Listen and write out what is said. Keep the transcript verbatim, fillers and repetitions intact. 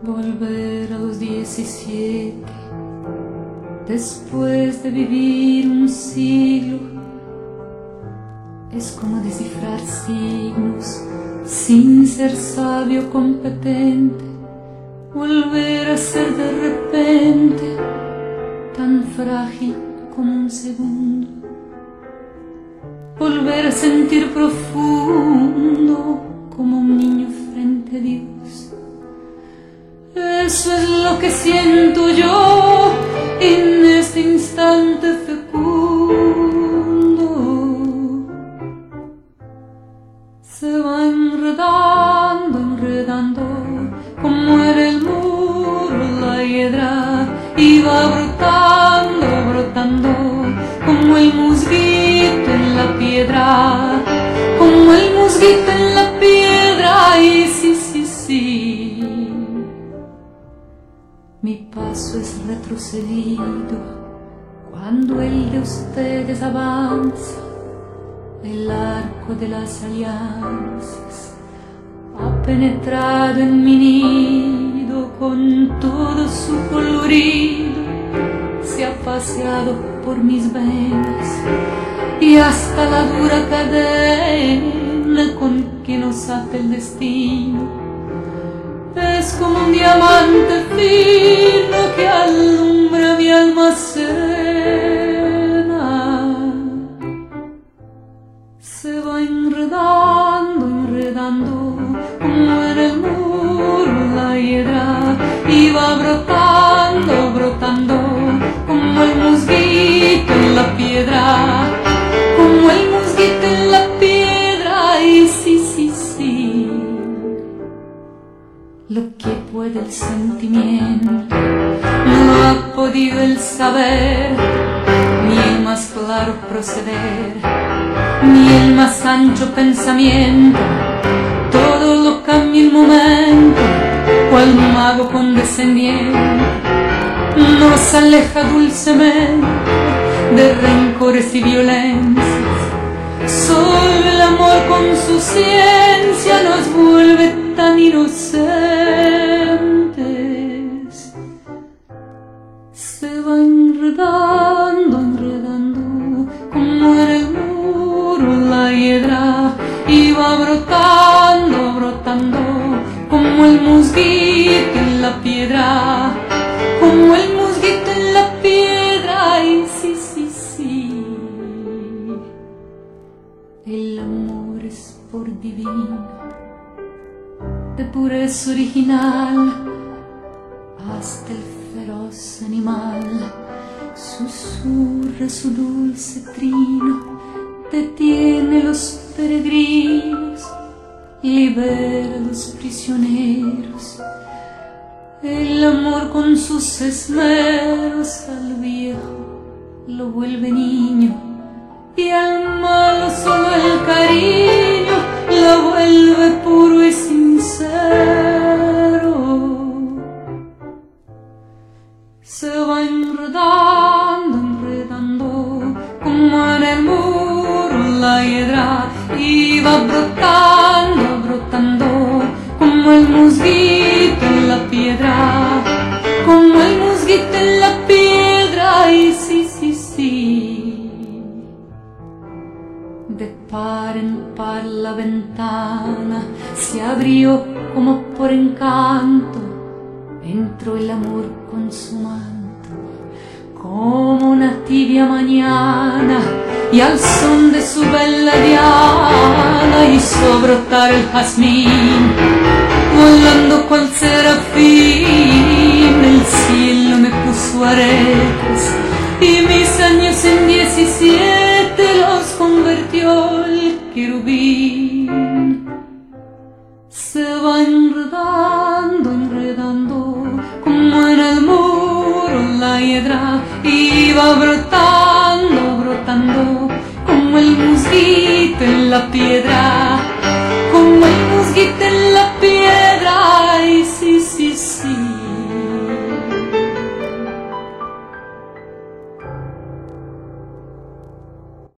Volver a los diecisiete, después de vivir un siglo, es como descifrar signos sin ser sabio competente. Volver a ser de repente tan frágil como un segundo. Volver a sentir profundo como un niño frente a Dios. Eso es lo que siento yo en este instante fecundo. Se va enredando, enredando, como era el muro, la hiedra, y va brotando, brotando, como el musguito en la piedra, como el musguito en la piedra, y sí, sí, sí. Mi paso es retrocedido cuando el de ustedes avanza. El arco de las alianzas ha penetrado en mi nido con todo su colorido. Se ha paseado por mis venas y hasta la dura cadena con que nos ata el destino. Es como un diamante fino que alumbra mi alma serena. Se va enredando, enredando, como en el muro la hiedra, y va brotando, brotando, como el musguito en la piedra, como el musguito en la piedra, y sí, sí, sí. Lo que puede el sentimiento no lo ha podido el saber, ni el más claro proceder, ni el más ancho pensamiento. Todo lo cambia el momento, cual mago condescendiente nos aleja dulcemente de rencores y violencias. Solo el amor con su ciencia nos vuelve tan inocentes. Se va enredando, enredando, como en el muro la hiedra, y va brotando, brotando, como el musguito en la piedra, como el musguito en la piedra, y sí, sí, sí. El amor es por divino, de pureza original, hasta el feroz animal susurra su dulce trino, detiene los peregrinos, libera a los prisioneros. El amor con sus esmeros al viejo lo vuelve niño, y al malo solo el cariño lo vuelve puro y sincero. Se va enredando, enredando, como en el muro la hiedra, y va brotando, brotando, como el musguito en la piedra, como el musguito en la piedra, y sí, sí, sí. De par en par la ventana se abrió como por encanto, entró el amor con su manto, como una tibia mañana, y al son de su bella diana hizo brotar el jazmín, volando cual serafín. El cielo me puso aretes y mis años en diecisiete los convirtió el querubín. Se va enredando, enredando, como en el muro la hiedra, y va brotando, brotando, como el musguito en la piedra,